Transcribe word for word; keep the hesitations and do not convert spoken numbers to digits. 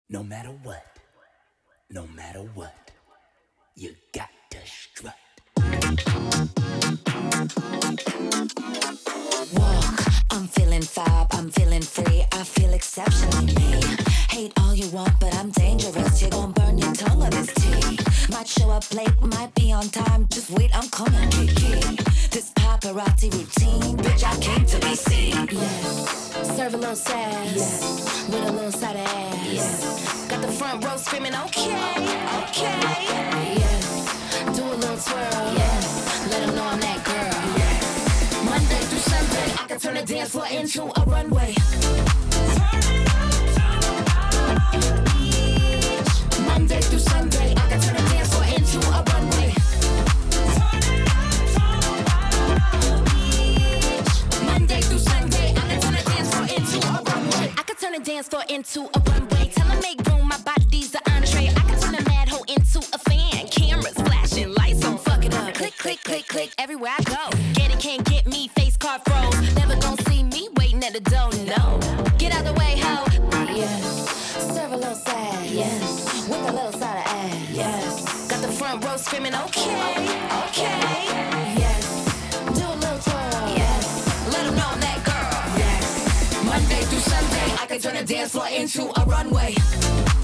No matter what, no matter what, you got to strut. Walk, I'm feeling fab, I'm feeling free, I feel exceptionally me. Hate all you want, but I'm dangerous, you're gonna burn your tongue on this tea. Might show up late, might be on time, just wait, I'm coming, Kiki. This paparazzi routine, bitch, I came to be seen. Yes, serve a little sass, yes, with a little side of ass. Yes, got the front row screaming, okay, okay. Yes, do a little twirl, yes, let them know I'm that girl. Yes, Monday through Sunday, I can turn the dance floor into a runway. Monday through Sunday, I can turn the dance floor into a runway. Monday through Sunday, I can turn the dance floor into a runway. I can turn the dance floor into a runway. Tell them make room, my body's the entree. I can turn the mad hoe into a fan. Cameras flashing, lights on, fuck it up. Click, click, click, click, everywhere I go. Get it, can't get me, face card froze. Never gonna see me waiting at the door, no. Get out the way, ho. Yes, serve a little sad, yes, with a little side of ass, yes. Got the front row screaming, okay, okay. Yes, do a little twirl, yes, let them know I'm that girl. Yes, Monday through Sunday, I can turn the dance floor into a runway.